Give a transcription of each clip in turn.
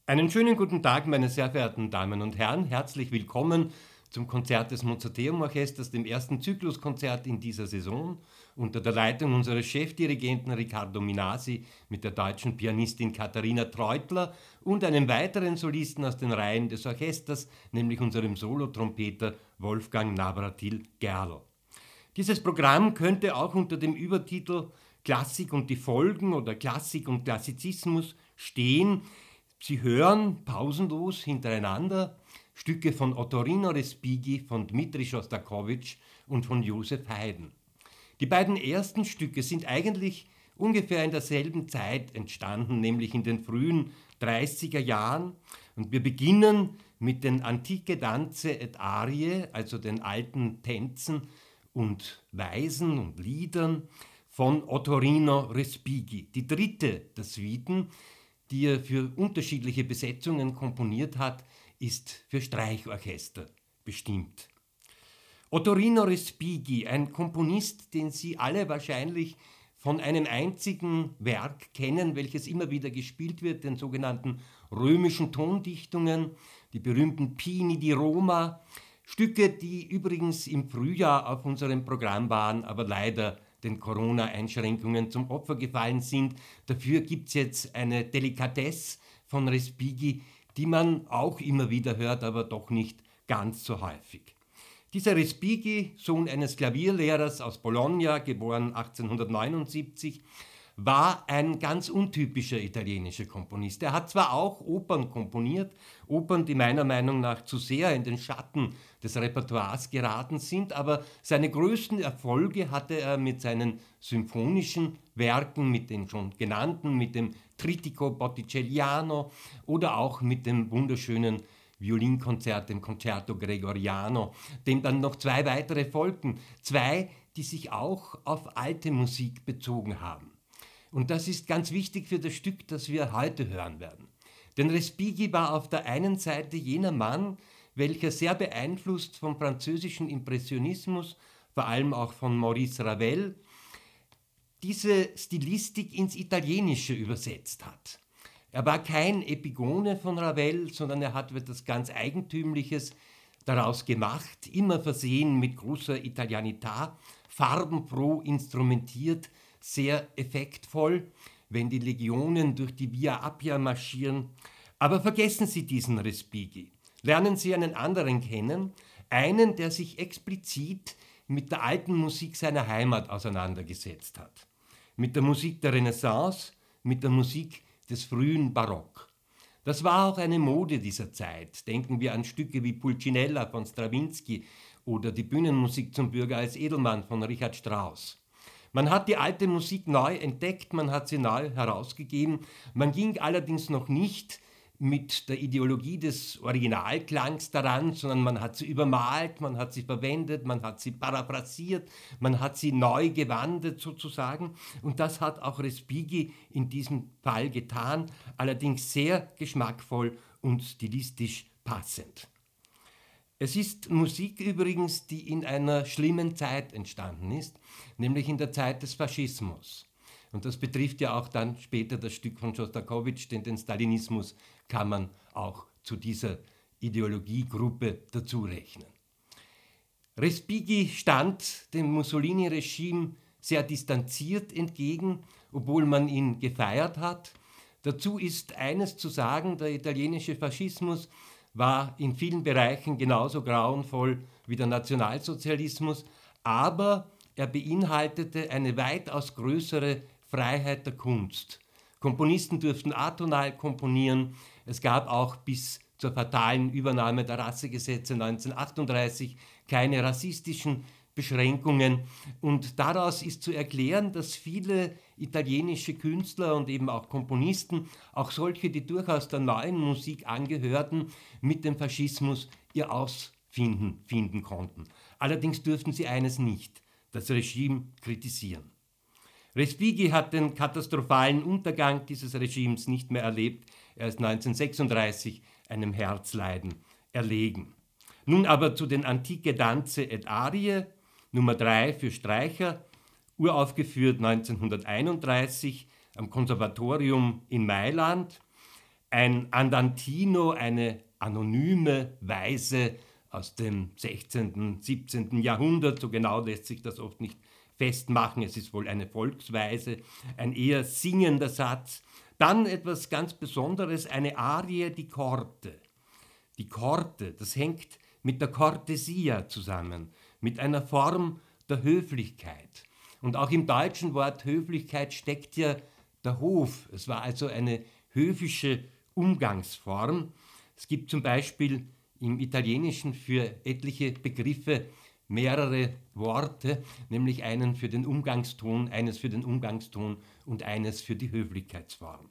Einen schönen guten Tag, meine sehr verehrten Damen und Herren. Herzlich willkommen zum Konzert des Mozarteum-Orchesters, dem ersten Zykluskonzert in dieser Saison, unter der Leitung unseres Chefdirigenten Riccardo Minasi mit der deutschen Pianistin Katharina Treutler und einem weiteren Solisten aus den Reihen des Orchesters, nämlich unserem Solotrompeter Wolfgang Navratil-Gerl. Dieses Programm könnte auch unter dem Übertitel Klassik und die Folgen oder Klassik und Klassizismus stehen. Sie hören pausenlos hintereinander Stücke von Ottorino Respighi, von Dmitri Schostakowitsch und von Joseph Haydn. Die beiden ersten Stücke sind eigentlich ungefähr in derselben Zeit entstanden, nämlich in den frühen 30er Jahren. Und wir beginnen mit den Antiche Danze et Arie, also den alten Tänzen und Weisen und Liedern von Ottorino Respighi. Die dritte der Suiten, die er für unterschiedliche Besetzungen komponiert hat, ist für Streichorchester bestimmt. Ottorino Respighi, ein Komponist, den Sie alle wahrscheinlich von einem einzigen Werk kennen, welches immer wieder gespielt wird, den sogenannten römischen Tondichtungen, die berühmten Pini di Roma, Stücke, die übrigens im Frühjahr auf unserem Programm waren, aber leider den Corona-Einschränkungen zum Opfer gefallen sind. Dafür gibt es jetzt eine Delikatesse von Respighi, die man auch immer wieder hört, aber doch nicht ganz so häufig. Dieser Respighi, Sohn eines Klavierlehrers aus Bologna, geboren 1879, war ein ganz untypischer italienischer Komponist. Er hat zwar auch Opern komponiert, Opern, die meiner Meinung nach zu sehr in den Schatten des Repertoires geraten sind, aber seine größten Erfolge hatte er mit seinen symphonischen Werken, mit den schon genannten, mit dem Trittico Botticelliano oder auch mit dem wunderschönen Violinkonzert, dem Concerto Gregoriano, dem dann noch zwei weitere folgten, zwei, die sich auch auf alte Musik bezogen haben. Und das ist ganz wichtig für das Stück, das wir heute hören werden. Denn Respighi war auf der einen Seite jener Mann, welcher sehr beeinflusst vom französischen Impressionismus, vor allem auch von Maurice Ravel, diese Stilistik ins Italienische übersetzt hat. Er war kein Epigone von Ravel, sondern er hat etwas ganz Eigentümliches daraus gemacht, immer versehen mit großer Italianità, farbenfroh instrumentiert, sehr effektvoll, wenn die Legionen durch die Via Appia marschieren. Aber vergessen Sie diesen Respighi. Lernen Sie einen anderen kennen, einen, der sich explizit mit der alten Musik seiner Heimat auseinandergesetzt hat. Mit der Musik der Renaissance, mit der Musik des frühen Barock. Das war auch eine Mode dieser Zeit. Denken wir an Stücke wie Pulcinella von Strawinsky oder die Bühnenmusik zum Bürger als Edelmann von Richard Strauss. Man hat die alte Musik neu entdeckt, man hat sie neu herausgegeben. Man ging allerdings noch nicht mit der Ideologie des Originalklangs daran, sondern man hat sie übermalt, man hat sie verwendet, man hat sie paraphrasiert, man hat sie neu gewandelt sozusagen. Und das hat auch Respighi in diesem Fall getan, allerdings sehr geschmackvoll und stilistisch passend. Es ist Musik übrigens, die in einer schlimmen Zeit entstanden ist, nämlich in der Zeit des Faschismus. Und das betrifft ja auch dann später das Stück von Schostakowitsch, denn den Stalinismus kann man auch zu dieser Ideologiegruppe dazu rechnen. Respighi stand dem Mussolini-Regime sehr distanziert entgegen, obwohl man ihn gefeiert hat. Dazu ist eines zu sagen: Der italienische Faschismus war in vielen Bereichen genauso grauenvoll wie der Nationalsozialismus, aber er beinhaltete eine weitaus größere Freiheit der Kunst. Komponisten durften atonal komponieren. Es gab auch bis zur fatalen Übernahme der Rassegesetze 1938 keine rassistischen Beschränkungen. Und daraus ist zu erklären, dass viele italienische Künstler und eben auch Komponisten, auch solche, die durchaus der neuen Musik angehörten, mit dem Faschismus ihr Ausfinden konnten. Allerdings durften sie eines nicht: das Regime kritisieren. Respighi hat den katastrophalen Untergang dieses Regimes nicht mehr erlebt. Er ist 1936 einem Herzleiden erlegen. Nun aber zu den Antiche Danze et Arie, Nummer 3 für Streicher, uraufgeführt 1931 am Konservatorium in Mailand. ein Andantino, eine anonyme Weise aus dem 16., 17. Jahrhundert, so genau lässt sich das oft nicht festmachen, es ist wohl eine Volksweise, ein eher singender Satz. Dann etwas ganz Besonderes, eine Arie di Corte. Die Corte, das hängt mit der Cortesia zusammen, mit einer Form der Höflichkeit. Und auch im deutschen Wort Höflichkeit steckt ja der Hof. Es war also eine höfische Umgangsform. Es gibt zum Beispiel im Italienischen für etliche Begriffe mehrere Worte, nämlich einen für den Umgangston, eines für den Umgangston und eines für die Höflichkeitsform.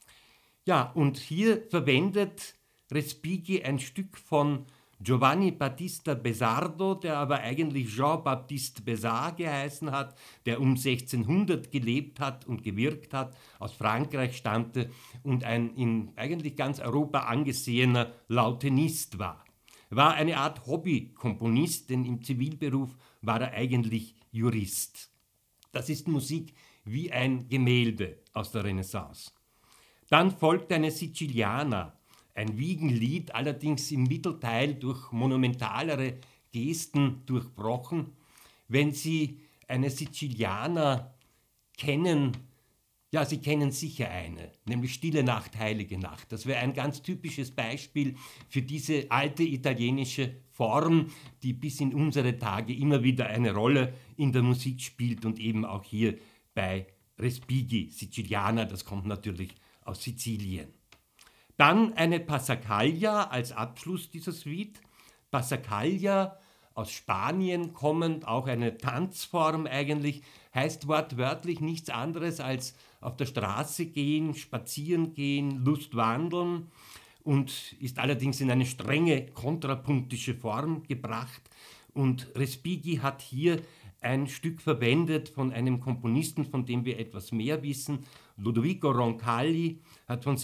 Ja, und hier verwendet Respighi ein Stück von Giovanni Battista Besardo, der aber eigentlich Jean-Baptiste Besart geheißen hat, der um 1600 gelebt hat und gewirkt hat, aus Frankreich stammte und ein in eigentlich ganz Europa angesehener Lautenist war. Er war eine Art Hobbykomponist, denn im Zivilberuf war er eigentlich Jurist. Das ist Musik wie ein Gemälde aus der Renaissance. Dann folgt eine Siciliana, ein Wiegenlied, allerdings im Mittelteil durch monumentalere Gesten durchbrochen. Wenn Sie eine Siciliana kennen, ja, Sie kennen sicher eine, nämlich Stille Nacht, Heilige Nacht. Das wäre ein ganz typisches Beispiel für diese alte italienische Form, die bis in unsere Tage immer wieder eine Rolle in der Musik spielt und eben auch hier bei Respighi, Siciliana, das kommt natürlich aus Sizilien. Dann eine Passacaglia als Abschluss dieser Suite. Passacaglia, aus Spanien kommend, auch eine Tanzform eigentlich, heißt wortwörtlich nichts anderes als auf der Straße gehen, spazieren gehen, Lustwandeln und ist allerdings in eine strenge kontrapunktische Form gebracht. Und Respighi hat hier ein Stück verwendet von einem Komponisten, von dem wir etwas mehr wissen. Ludovico Roncalli hat von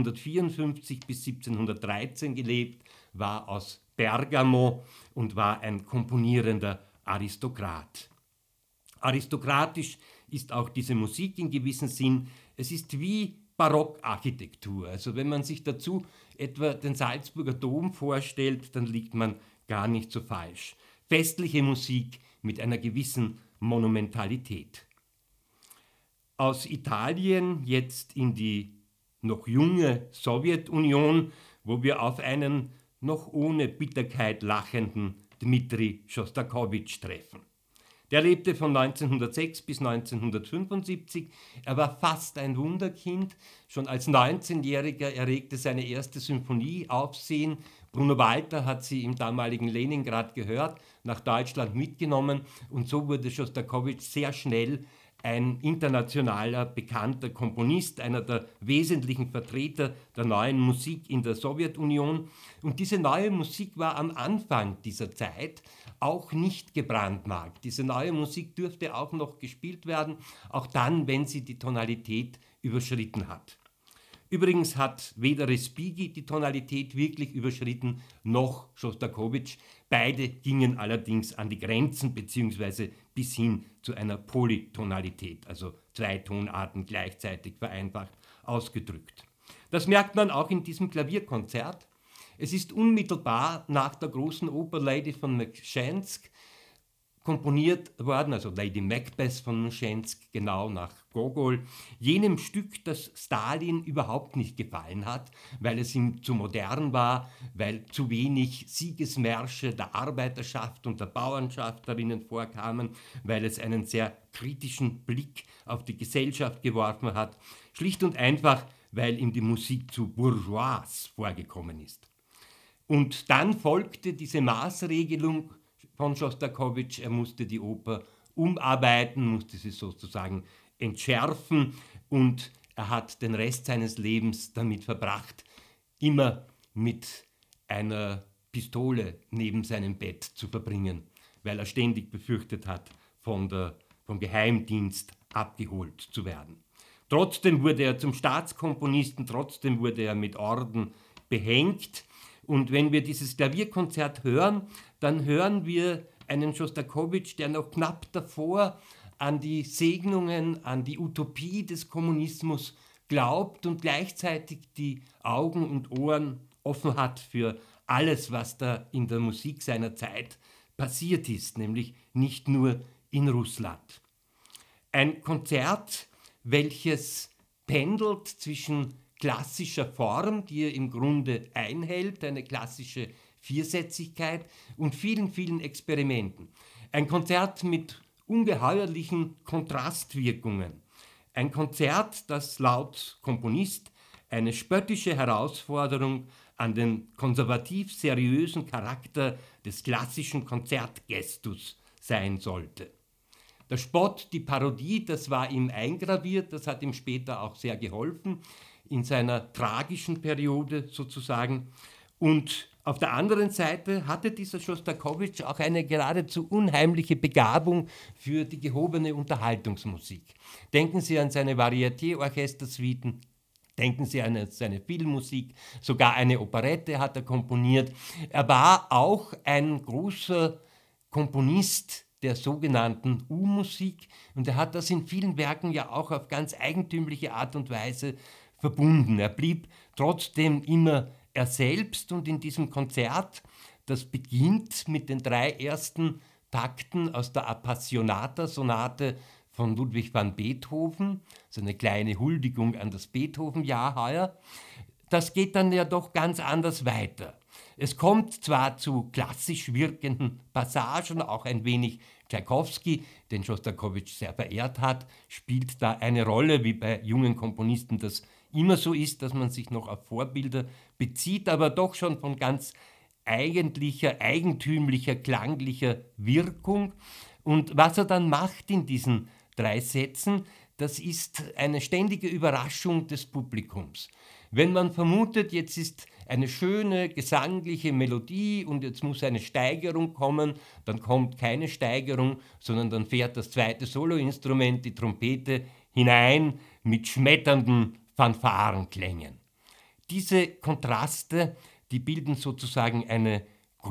1654 bis 1713 gelebt, war aus Bergamo und war ein komponierender Aristokrat. Aristokratisch ist auch diese Musik in gewissem Sinn. Es ist wie Barockarchitektur. Also wenn man sich dazu etwa den Salzburger Dom vorstellt, dann liegt man gar nicht so falsch. Festliche Musik mit einer gewissen Monumentalität. Aus Italien jetzt in die noch junge Sowjetunion, wo wir auf einen noch ohne Bitterkeit lachenden Dmitri Schostakowitsch treffen. Der lebte von 1906 bis 1975. Er war fast ein Wunderkind. Schon als 19-Jähriger erregte seine erste Symphonie Aufsehen. Bruno Walter hat sie im damaligen Leningrad gehört, nach Deutschland mitgenommen und so wurde Schostakowitsch sehr schnell ein internationaler bekannter Komponist, einer der wesentlichen Vertreter der neuen Musik in der Sowjetunion. Und diese neue Musik war am Anfang dieser Zeit auch nicht gebrandmarkt. Diese neue Musik dürfte auch noch gespielt werden, auch dann, wenn sie die Tonalität überschritten hat. Übrigens hat weder Respighi die Tonalität wirklich überschritten, noch Schostakowitsch. Beide gingen allerdings an die Grenzen bzw. bis hin zu einer Polytonalität, also zwei Tonarten gleichzeitig vereinfacht ausgedrückt. Das merkt man auch in diesem Klavierkonzert. Es ist unmittelbar nach der großen Oper Lady von Mtschensk komponiert worden, also Lady Macbeth von Mtschensk, genau nach Gogol, jenem Stück, das Stalin überhaupt nicht gefallen hat, weil es ihm zu modern war, weil zu wenig Siegesmärsche der Arbeiterschaft und der Bauernschaft darin vorkamen, weil es einen sehr kritischen Blick auf die Gesellschaft geworfen hat, schlicht und einfach, weil ihm die Musik zu bourgeois vorgekommen ist. Und dann folgte diese Maßregelung von Schostakowitsch, er musste die Oper umarbeiten, musste sie sozusagen entschärfen und er hat den Rest seines Lebens damit verbracht, immer mit einer Pistole neben seinem Bett zu verbringen, weil er ständig befürchtet hat, vom Geheimdienst abgeholt zu werden. Trotzdem wurde er zum Staatskomponisten, trotzdem wurde er mit Orden behängt. Und wenn wir dieses Klavierkonzert hören, dann hören wir einen Schostakowitsch, der noch knapp davor an die Segnungen, an die Utopie des Kommunismus glaubt und gleichzeitig die Augen und Ohren offen hat für alles, was da in der Musik seiner Zeit passiert ist, nämlich nicht nur in Russland. Ein Konzert, welches pendelt zwischen klassischer Form, die er im Grunde einhält, eine klassische Viersätzigkeit, und vielen, vielen Experimenten. Ein Konzert mit ungeheuerlichen Kontrastwirkungen. Ein Konzert, das laut Komponist eine spöttische Herausforderung an den konservativ seriösen Charakter des klassischen Konzertgestus sein sollte. Der Spott, die Parodie, das war ihm eingraviert, das hat ihm später auch sehr geholfen, in seiner tragischen Periode sozusagen. Und auf der anderen Seite hatte dieser Schostakowitsch auch eine geradezu unheimliche Begabung für die gehobene Unterhaltungsmusik. Denken Sie an seine Varieté-Orchestersuiten, denken Sie an seine Filmmusik, sogar eine Operette hat er komponiert. Er war auch ein großer Komponist der sogenannten U-Musik und er hat das in vielen Werken ja auch auf ganz eigentümliche Art und Weise verbunden. Er blieb trotzdem immer er selbst und in diesem Konzert, das beginnt mit den 3 ersten Takten aus der Appassionata-Sonate von Ludwig van Beethoven, so eine kleine Huldigung an das Beethoven-Jahr heuer. Das geht dann ja doch ganz anders weiter. Es kommt zwar zu klassisch wirkenden Passagen, auch ein wenig Tschaikowski, den Schostakowitsch sehr verehrt hat, spielt da eine Rolle, wie bei jungen Komponisten das immer so ist, dass man sich noch auf Vorbilder bezieht, aber doch schon von ganz eigentlicher, eigentümlicher, klanglicher Wirkung. Und was er dann macht in diesen 3 Sätzen, das ist eine ständige Überraschung des Publikums. Wenn man vermutet, jetzt ist eine schöne gesangliche Melodie und jetzt muss eine Steigerung kommen, dann kommt keine Steigerung, sondern dann fährt das zweite Soloinstrument, die Trompete, hinein mit schmetternden Fanfarenklängen. Diese Kontraste, die bilden sozusagen eine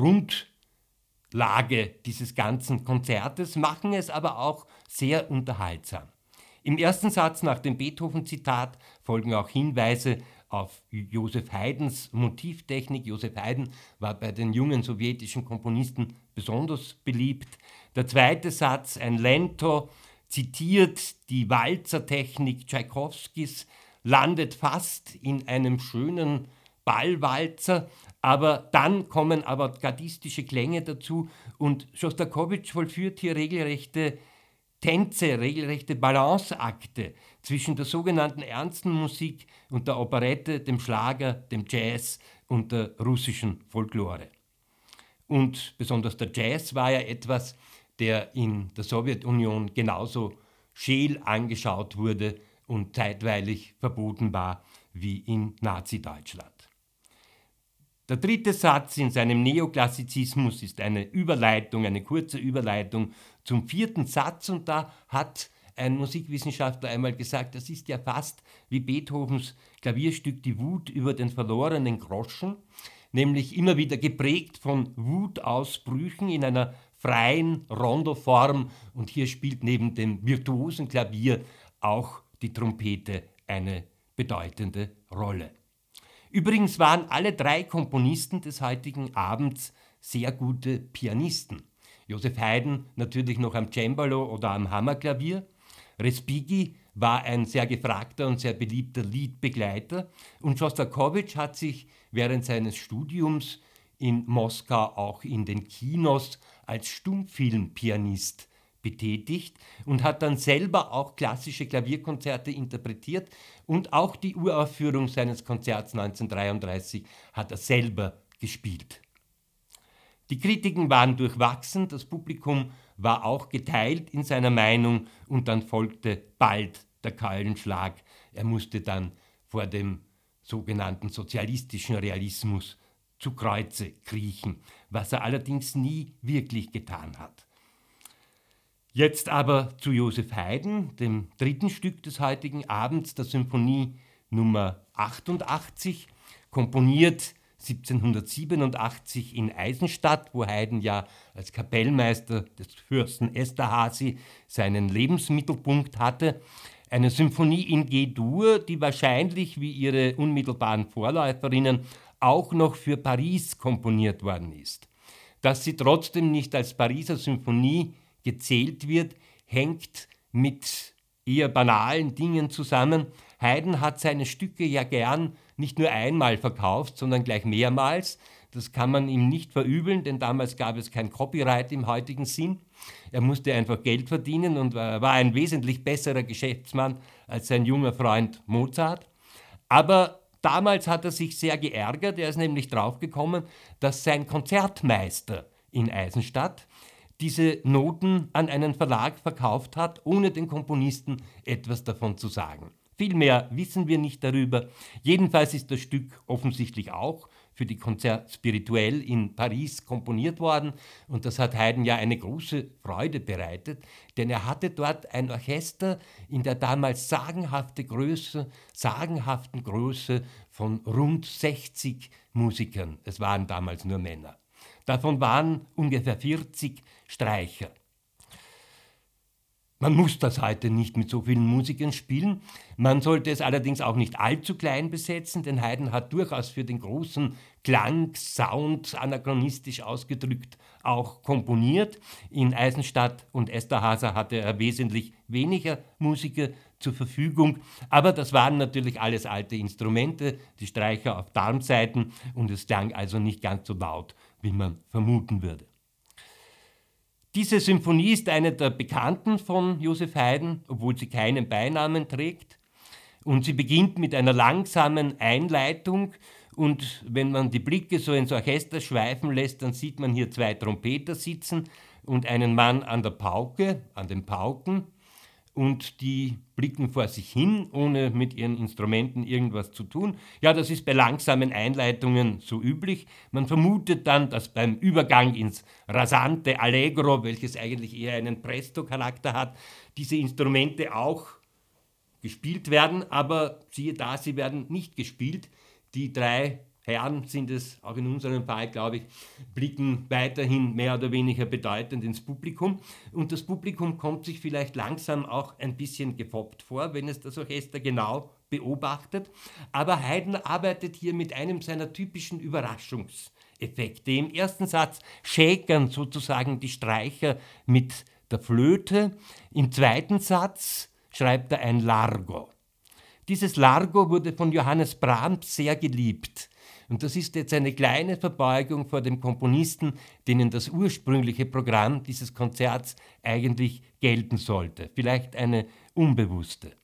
Grundlage dieses ganzen Konzertes, machen es aber auch sehr unterhaltsam. Im ersten Satz nach dem Beethoven-Zitat folgen auch Hinweise auf Joseph Haydns Motivtechnik. Joseph Haydn war bei den jungen sowjetischen Komponisten besonders beliebt. Der zweite Satz, ein Lento, zitiert die Walzertechnik Tschaikowskis, landet fast in einem schönen Ballwalzer, aber dann kommen avantgardistische Klänge dazu und Schostakowitsch vollführt hier regelrechte Tänze, regelrechte Balanceakte zwischen der sogenannten ernsten Musik und der Operette, dem Schlager, dem Jazz und der russischen Folklore. Und besonders der Jazz war ja etwas, der in der Sowjetunion genauso scheel angeschaut wurde und zeitweilig verboten war wie in Nazi-Deutschland. Der dritte Satz in seinem Neoklassizismus ist eine Überleitung, eine kurze Überleitung zum 4. Satz und da hat ein Musikwissenschaftler einmal gesagt, das ist ja fast wie Beethovens Klavierstück Die Wut über den verlorenen Groschen, nämlich immer wieder geprägt von Wutausbrüchen in einer freien Rondoform und hier spielt neben dem virtuosen Klavier auch die Trompete eine bedeutende Rolle. Übrigens waren alle 3 Komponisten des heutigen Abends sehr gute Pianisten. Joseph Haydn natürlich noch am Cembalo oder am Hammerklavier. Respighi war ein sehr gefragter und sehr beliebter Liedbegleiter und Schostakowitsch hat sich während seines Studiums in Moskau auch in den Kinos als Stummfilmpianist betätigt und hat dann selber auch klassische Klavierkonzerte interpretiert und auch die Uraufführung seines Konzerts 1933 hat er selber gespielt. Die Kritiken waren durchwachsen, das Publikum war auch geteilt in seiner Meinung und dann folgte bald der Keulenschlag. Er musste dann vor dem sogenannten sozialistischen Realismus zu Kreuze kriechen, was er allerdings nie wirklich getan hat. Jetzt aber zu Joseph Haydn, dem 3. Stück des heutigen Abends, der Symphonie Nummer 88, komponiert 1787 in Eisenstadt, wo Haydn ja als Kapellmeister des Fürsten Esterházy seinen Lebensmittelpunkt hatte. eine Symphonie in G-Dur, die wahrscheinlich wie ihre unmittelbaren Vorläuferinnen auch noch für Paris komponiert worden ist. Dass sie trotzdem nicht als Pariser Symphonie gezählt wird, hängt mit eher banalen Dingen zusammen. Haydn hat seine Stücke ja gern nicht nur einmal verkauft, sondern gleich mehrmals. Das kann man ihm nicht verübeln, denn damals gab es kein Copyright im heutigen Sinn. Er musste einfach Geld verdienen und war ein wesentlich besserer Geschäftsmann als sein junger Freund Mozart. Aber damals hat er sich sehr geärgert. Er ist nämlich draufgekommen, dass sein Konzertmeister in Eisenstadt diese Noten an einen Verlag verkauft hat, ohne den Komponisten etwas davon zu sagen. Viel mehr wissen wir nicht darüber. Jedenfalls ist das Stück offensichtlich auch für die Concert Spirituel in Paris komponiert worden. Und das hat Haydn ja eine große Freude bereitet, denn er hatte dort ein Orchester in der damals sagenhaften Größe von rund 60 Musikern. Es waren damals nur Männer. Davon waren ungefähr 40 Streicher. Man muss das heute nicht mit so vielen Musikern spielen. Man sollte es allerdings auch nicht allzu klein besetzen, denn Haydn hat durchaus für den großen Klang, Sound, anachronistisch ausgedrückt, auch komponiert. In Eisenstadt und Esterházy hatte er wesentlich weniger Musiker zur Verfügung, aber das waren natürlich alles alte Instrumente, die Streicher auf Darmsaiten, und es klang also nicht ganz so laut, wie man vermuten würde. Diese Symphonie ist eine der bekannten von Joseph Haydn, obwohl sie keinen Beinamen trägt. Und sie beginnt mit einer langsamen Einleitung. Und wenn man die Blicke so ins Orchester schweifen lässt, dann sieht man hier 2 Trompeter sitzen und einen Mann an der Pauke, an den Pauken. Und die blicken vor sich hin, ohne mit ihren Instrumenten irgendwas zu tun. Ja, das ist bei langsamen Einleitungen so üblich. Man vermutet dann, dass beim Übergang ins rasante Allegro, welches eigentlich eher einen Presto-Charakter hat, diese Instrumente auch gespielt werden, aber siehe da, sie werden nicht gespielt. Die 3 Herren sind es, auch in unserem Fall, glaube ich, blicken weiterhin mehr oder weniger bedeutend ins Publikum. Und das Publikum kommt sich vielleicht langsam auch ein bisschen gefoppt vor, wenn es das Orchester genau beobachtet. Aber Haydn arbeitet hier mit einem seiner typischen Überraschungseffekte. Im ersten Satz schäkern sozusagen die Streicher mit der Flöte. Im zweiten Satz schreibt er ein Largo. Dieses Largo wurde von Johannes Brahms sehr geliebt. Und das ist jetzt eine kleine Verbeugung vor dem Komponisten, denen das ursprüngliche Programm dieses Konzerts eigentlich gelten sollte. Vielleicht eine unbewusste.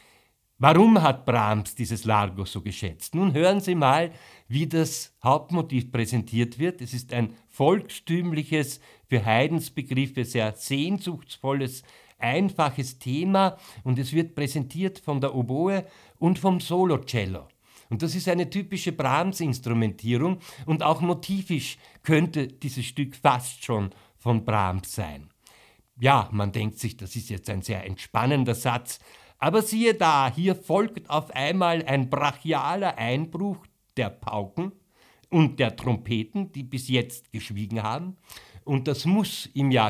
Warum hat Brahms dieses Largo so geschätzt? Nun hören Sie mal, wie das Hauptmotiv präsentiert wird. Es ist ein volkstümliches, für Haydns Begriffe sehr sehnsuchtsvolles, einfaches Thema, und es wird präsentiert von der Oboe und vom Solocello. Und das ist eine typische Brahms-Instrumentierung, und auch motivisch könnte dieses Stück fast schon von Brahms sein. Ja, man denkt sich, das ist jetzt ein sehr entspannender Satz, aber siehe da, hier folgt auf einmal ein brachialer Einbruch der Pauken und der Trompeten, die bis jetzt geschwiegen haben, und das muss im Jahr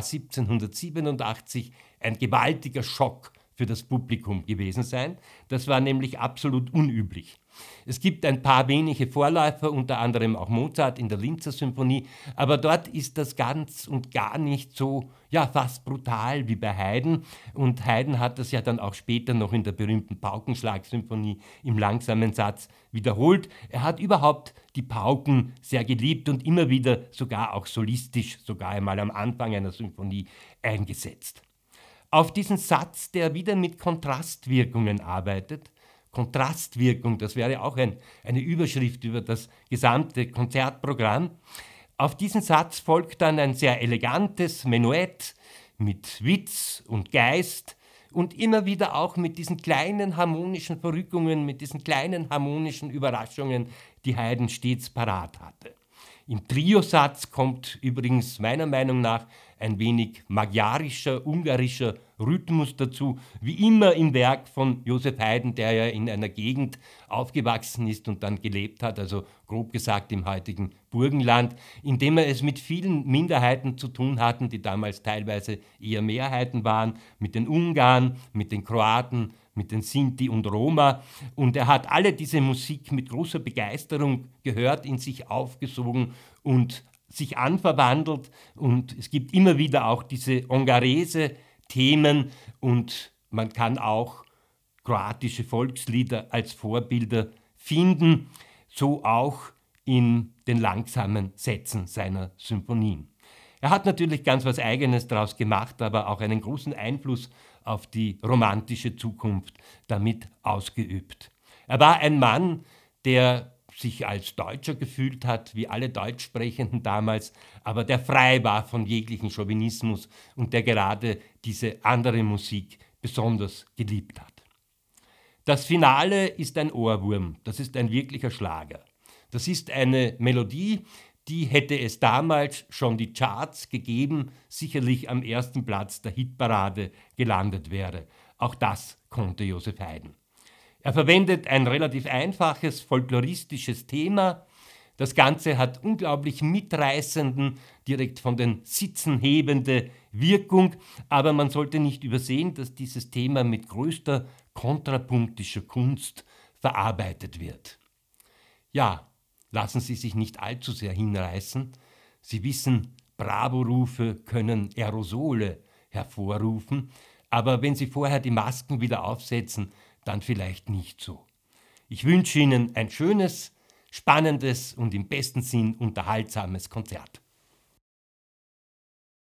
1787 ein gewaltiger Schock für das Publikum gewesen sein. Das war nämlich absolut unüblich. Es gibt ein paar wenige Vorläufer, unter anderem auch Mozart in der Linzer Symphonie, aber dort ist das ganz und gar nicht so, ja, fast brutal wie bei Haydn. Und Haydn hat das ja dann auch später noch in der berühmten Paukenschlag-Symphonie im langsamen Satz wiederholt. Er hat überhaupt die Pauken sehr geliebt und immer wieder sogar auch solistisch, sogar einmal am Anfang einer Symphonie eingesetzt. Auf diesen Satz, der wieder mit Kontrastwirkungen arbeitet, Kontrastwirkung, das wäre auch eine Überschrift über das gesamte Konzertprogramm. Auf diesen Satz folgt dann ein sehr elegantes Menuett mit Witz und Geist und immer wieder auch mit diesen kleinen harmonischen Verrückungen, mit diesen kleinen harmonischen Überraschungen, die Haydn stets parat hatte. Im Triosatz kommt übrigens meiner Meinung nach ein wenig magyarischer, ungarischer Rhythmus dazu, wie immer im Werk von Joseph Haydn, der ja in einer Gegend aufgewachsen ist und dann gelebt hat, also grob gesagt im heutigen Burgenland, in dem er es mit vielen Minderheiten zu tun hatten, die damals teilweise eher Mehrheiten waren, mit den Ungarn, mit den Kroaten, mit den Sinti und Roma. Und er hat alle diese Musik mit großer Begeisterung gehört, in sich aufgesogen und sich anverwandelt. Und es gibt immer wieder auch diese Ongarese-Themen und man kann auch kroatische Volkslieder als Vorbilder finden, so auch in den langsamen Sätzen seiner Symphonien. Er hat natürlich ganz was Eigenes daraus gemacht, aber auch einen großen Einfluss auf die romantische Zukunft damit ausgeübt. Er war ein Mann, der sich als Deutscher gefühlt hat, wie alle Deutschsprechenden damals, aber der frei war von jeglichen Chauvinismus und der gerade diese andere Musik besonders geliebt hat. Das Finale ist ein Ohrwurm, das ist ein wirklicher Schlager. Das ist eine Melodie, die hätte es damals schon die Charts gegeben, sicherlich am ersten Platz der Hitparade gelandet wäre. Auch das konnte Joseph Haydn. Er verwendet ein relativ einfaches folkloristisches Thema. Das Ganze hat unglaublich mitreißenden, direkt von den Sitzen hebende Wirkung, aber man sollte nicht übersehen, dass dieses Thema mit größter kontrapunktischer Kunst verarbeitet wird. Ja, lassen Sie sich nicht allzu sehr hinreißen. Sie wissen, Bravo-Rufe können Aerosole hervorrufen, aber wenn Sie vorher die Masken wieder aufsetzen, dann vielleicht nicht so. Ich wünsche Ihnen ein schönes, spannendes und im besten Sinn unterhaltsames Konzert.